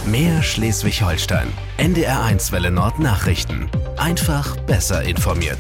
Mehr Schleswig-Holstein. NDR1 Welle Nord Nachrichten. Einfach besser informiert.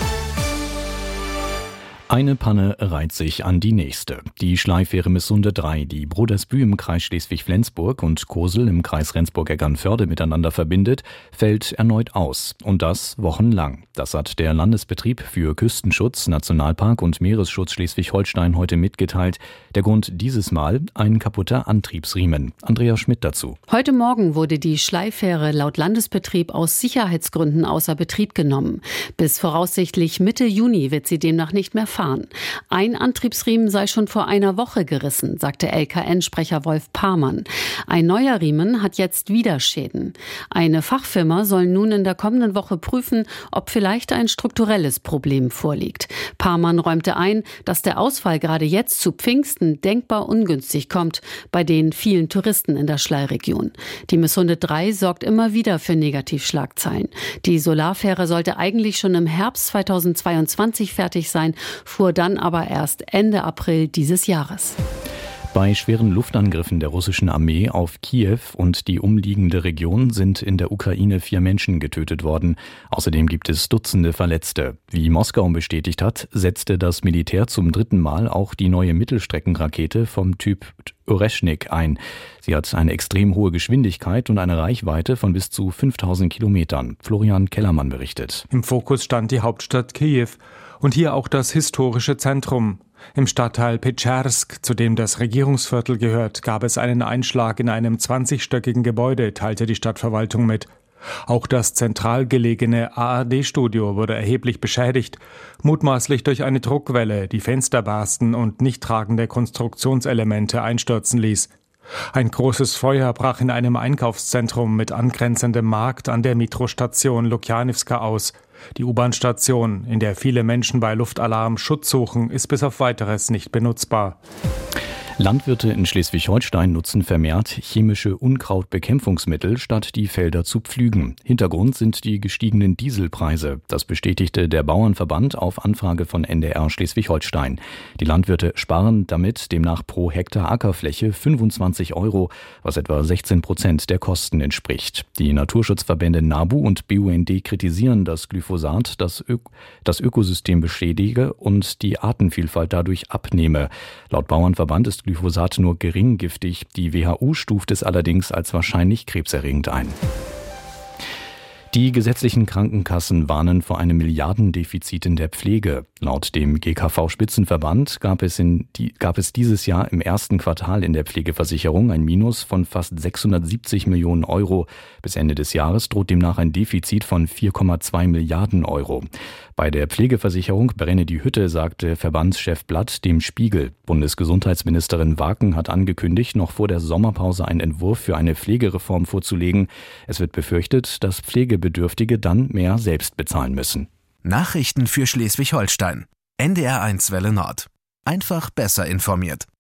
Eine Panne reiht sich an die nächste. Die Schleifähre Missunde 3, die Brodersbühl im Kreis Schleswig-Flensburg und Kosel im Kreis Rendsburg-Eckernförde miteinander verbindet, fällt erneut aus. Und das wochenlang. Das hat der Landesbetrieb für Küstenschutz, Nationalpark und Meeresschutz Schleswig-Holstein heute mitgeteilt. Der Grund dieses Mal: ein kaputter Antriebsriemen. Andrea Schmidt dazu. Heute Morgen wurde die Schleifähre laut Landesbetrieb aus Sicherheitsgründen außer Betrieb genommen. Bis voraussichtlich Mitte Juni wird sie demnach nicht mehr fahren. Ein Antriebsriemen sei schon vor einer Woche gerissen, sagte LKN-Sprecher Wolf Parmann. Ein neuer Riemen hat jetzt wieder Schäden. Eine Fachfirma soll nun in der kommenden Woche prüfen, ob vielleicht ein strukturelles Problem vorliegt. Parmann räumte ein, dass der Ausfall gerade jetzt zu Pfingsten denkbar ungünstig kommt, bei den vielen Touristen in der Schlei-Region. Die Missunde 3 sorgt immer wieder für Negativschlagzeilen. Die Solarfähre sollte eigentlich schon im Herbst 2022 fertig sein, fuhr dann aber erst Ende April dieses Jahres. Bei schweren Luftangriffen der russischen Armee auf Kiew und die umliegende Region sind in der Ukraine 4 Menschen getötet worden. Außerdem gibt es Dutzende Verletzte. Wie Moskau bestätigt hat, setzte das Militär zum 3. Mal auch die neue Mittelstreckenrakete vom Typ Oreshnik ein. Sie hat eine extrem hohe Geschwindigkeit und eine Reichweite von bis zu 5000 Kilometern. Florian Kellermann berichtet. Im Fokus stand die Hauptstadt Kiew und hier auch das historische Zentrum. Im Stadtteil Petschersk, zu dem das Regierungsviertel gehört, gab es einen Einschlag in einem 20-stöckigen Gebäude, teilte die Stadtverwaltung mit. Auch das zentral gelegene ARD-Studio wurde erheblich beschädigt, mutmaßlich durch eine Druckwelle, die Fenster barsten und nicht tragende Konstruktionselemente einstürzen ließ. Ein großes Feuer brach in einem Einkaufszentrum mit angrenzendem Markt an der Metrostation Lukjanivska aus. Die U-Bahn-Station, in der viele Menschen bei Luftalarm Schutz suchen, ist bis auf Weiteres nicht benutzbar. Landwirte in Schleswig-Holstein nutzen vermehrt chemische Unkrautbekämpfungsmittel, statt die Felder zu pflügen. Hintergrund sind die gestiegenen Dieselpreise. Das bestätigte der Bauernverband auf Anfrage von NDR Schleswig-Holstein. Die Landwirte sparen damit demnach pro Hektar Ackerfläche 25 €, was etwa 16% der Kosten entspricht. Die Naturschutzverbände NABU und BUND kritisieren, dass Glyphosat das Ökosystem beschädige und die Artenvielfalt dadurch abnehme. Laut Bauernverband ist Glyphosat nur gering giftig. Die WHO stuft es allerdings als wahrscheinlich krebserregend ein. Die gesetzlichen Krankenkassen warnen vor einem Milliardendefizit in der Pflege. Laut dem GKV-Spitzenverband gab es dieses Jahr im ersten Quartal in der Pflegeversicherung ein Minus von fast 670 Millionen €. Bis Ende des Jahres droht demnach ein Defizit von 4,2 Milliarden €. Bei der Pflegeversicherung brenne die Hütte, sagte Verbandschef Blatt dem Spiegel. Bundesgesundheitsministerin Waken hat angekündigt, noch vor der Sommerpause einen Entwurf für eine Pflegereform vorzulegen. Es wird befürchtet, dass Pflegebedürftige dann mehr selbst bezahlen müssen. Nachrichten für Schleswig-Holstein. NDR1 Welle Nord. Einfach besser informiert.